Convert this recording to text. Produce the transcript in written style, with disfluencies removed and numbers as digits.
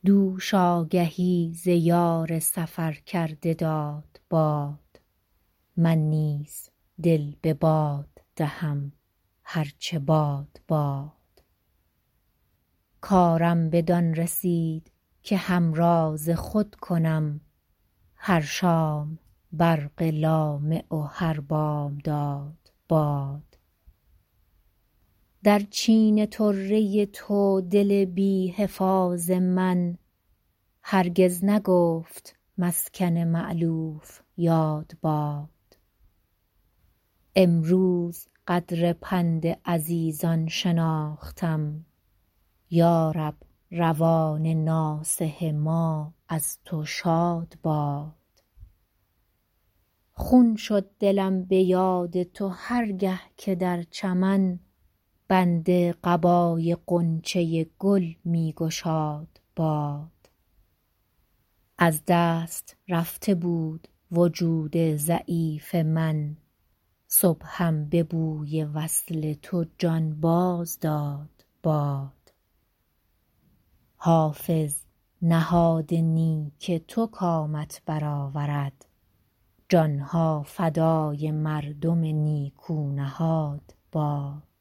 دوش آگهی ز یار سفر کرده داد باد من نیز دل به باد دهم هرچه باد باد کارم بدان رسید که همراز خود کنم هر شام برق لامع و هر بامداد باد در چین طره تو دل بی حفاظ من هرگز نگفت مسکن مألوف یاد باد امروز قدر پند عزیزان شناختم یارب روان ناصح ما از تو شاد باد خون شد دلم به یاد تو هرگه که در چمن بند قبای غنچه گل می گشاد باد از دست رفته بود وجود ضعیف من صبحم به بوی وصل تو جان باز داد باد حافظ نهاد نیک تو کامت برآورد جانها فدای مردم نیکو نهاد باد